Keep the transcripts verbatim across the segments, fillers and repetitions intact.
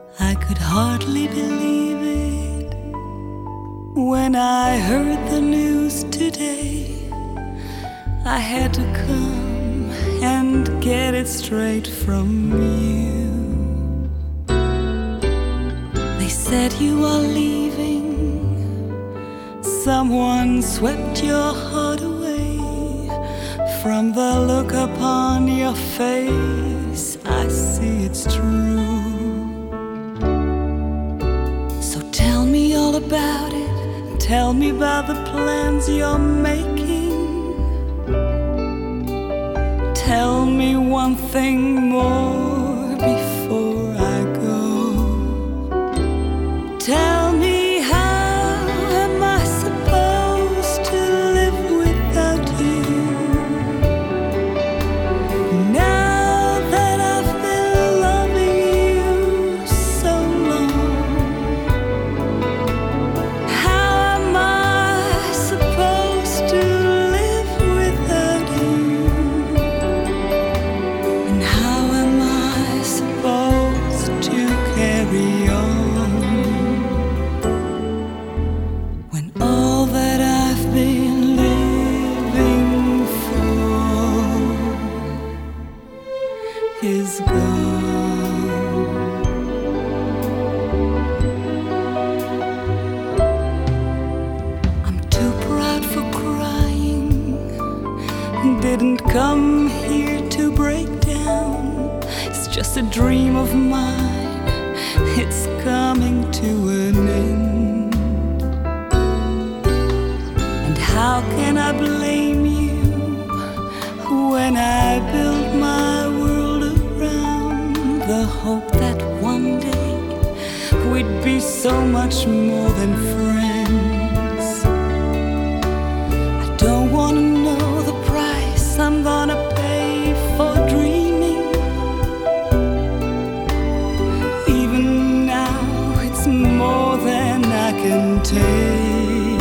I could hardly believe it when I heard the news today. I had to come and get it straight from you. They said you are leaving. Someone swept your heart away. From the look upon your face, I see it's true. Tell me all about it. Tell me about the plans you're making. Tell me one thing more before I go. Tell me, how am I supposed to live without you? Now that I've been loving you so long, is gone. I'm too proud for crying. Didn't come here to break down. It's just a dream of mine. It's coming to an end. And how can I blame you when I built my world around the hope that one day we'd be so much more than friends? I don't want to know the price I'm gonna pay for dreaming. Even now it's more than I can take.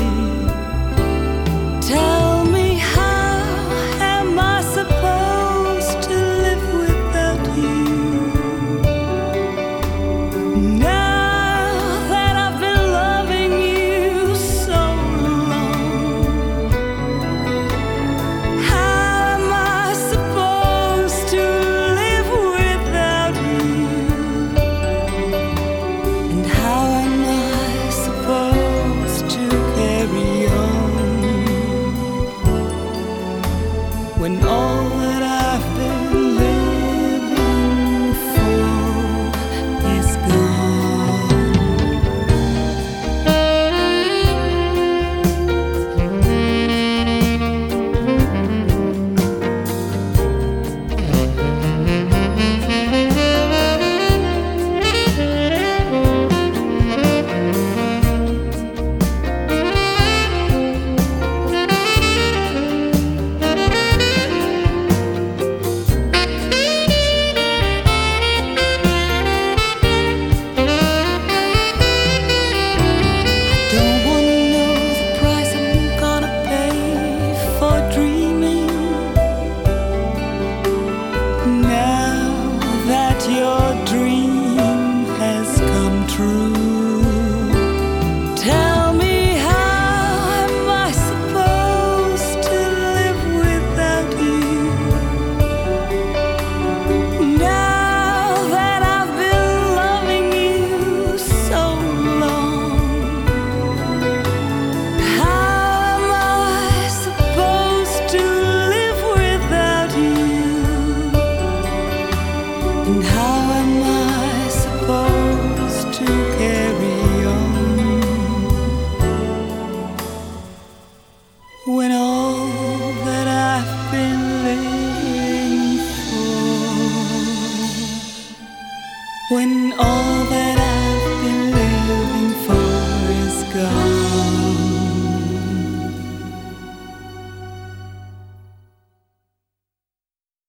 Tell me, how am I supposed to live without you? Now that I've been loving you so long, how am I supposed to live without you? And how am I supposed to carry on when all that I've been living for is gone? Don't wanna know the price I'm gonna pay for dreaming. Now that your dream has come true, tell me, how am I supposed to live without you? Now that I've been loving you so long, how am I supposed to live without you? And how am I supposed to carry on when all that I've been living for, when all that I